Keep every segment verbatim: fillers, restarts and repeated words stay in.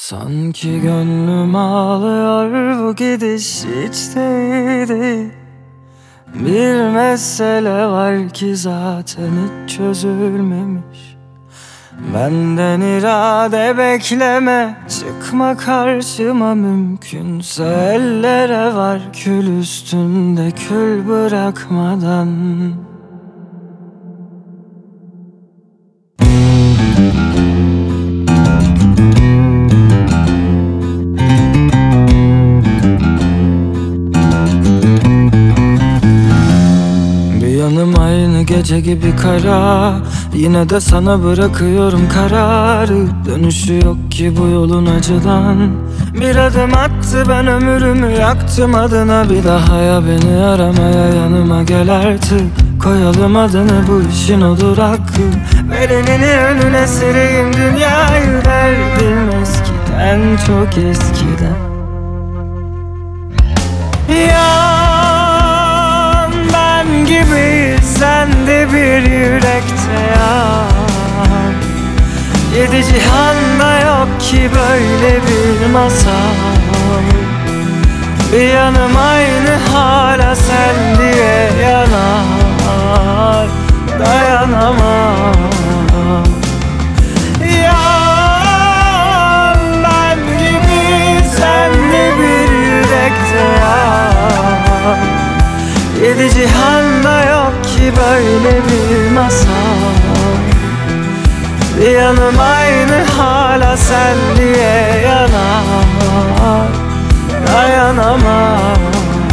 Sanki gönlüm ağlıyor, bu gidiş hiç de iyi değil. Bir mesele var ki zaten hiç çözülmemiş. Benden irade bekleme, çıkma karşıma mümkünse. Ellere var kül üstünde, kül bırakmadan. Yanım aynı gece gibi kara, yine de sana bırakıyorum kararı. Dönüşü yok ki bu yolun acıdan. Bir adım attı, ben ömrümü yaktım adına. Bir daha ya beni aramaya, yanıma gel artık. Koyalım adını bu işin, odur hakkı. Ver elini önüne sereyim dünyayı. Derdim eskiden, çok eskiden. Yan ben gibi sen de bir yürekte yan. Yedi cihanda yok ki böyle bir masal. Bir yanım aynı hala sen diye yanar. Dayanamam. Yan ben gibi sen de bir yürekte yan. Yedi cihanda yok ki böyle bir masal. Bir yanım aynı hala sen diye yanar. Dayanamam.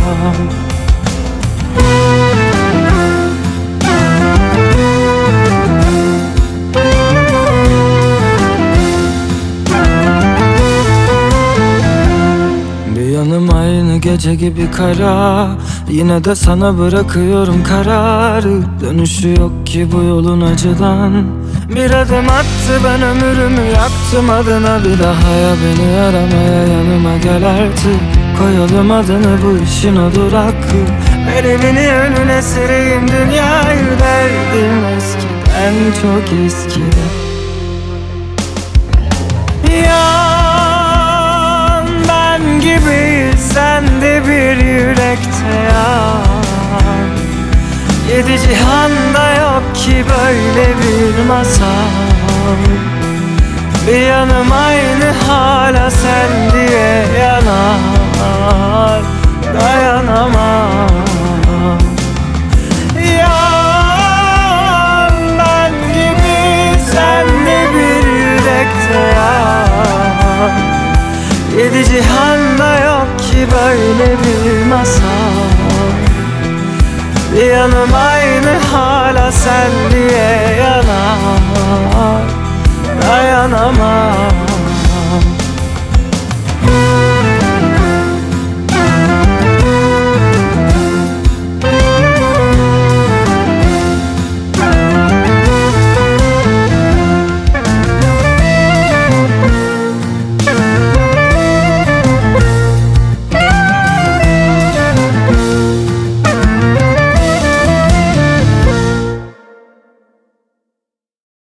Yanım aynı gece gibi kara, yine de sana bırakıyorum kararı. Dönüşü yok ki bu yolun acıdan. Bir adım attı, ben ömrümü yaktım adına. Bir daha ya beni aramaya, yanıma gel artık. Koyalım adını bu işin, odur hakkı. Ver elini önüne sereyim dünyayı. Derdim eskiden, çok eskiden. Yan ben gibi sen de bir yürekte yan. Yedi cihanda yok ki böyle bir masal. Bir yanım aynı hala sen diye yanar. Dayanamam. Yan ben gibi sen de bir yürekte yan. Yedi cihanda yok ki böyle bir masal. Bir yanım aynı hala sen diye yanar. Dayanamam.